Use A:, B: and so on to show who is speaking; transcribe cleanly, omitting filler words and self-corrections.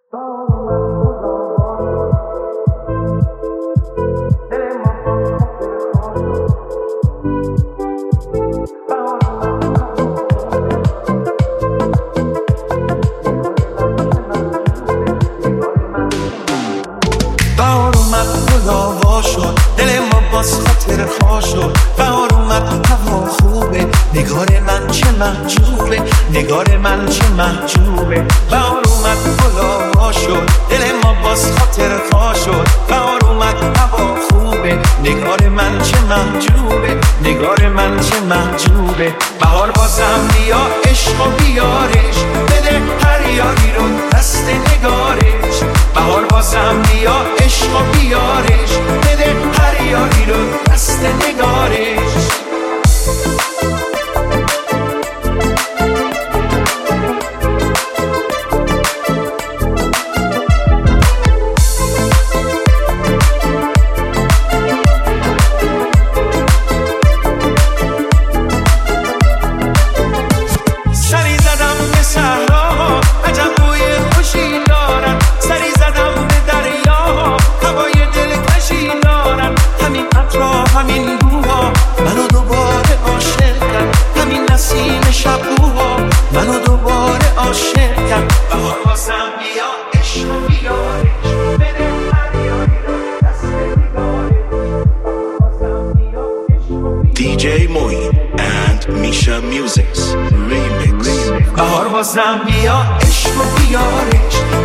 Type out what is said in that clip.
A: نگار من چه محجوبه بهار اومد گلا شد دل ما باز خاطر خوا شد بهار اومد هوا خوبه نگار من چه محجوبه نگار من چه محجوبه بهار بازم بیا عشق و بیارش بده هر یاری رو دست نگارش بهار بازم بیا عشق و بیارش بده هر یاری رو دست نگارش
B: DJ Moin and Misha Music's remix.
A: بهار بازم بیا عشق و بیارش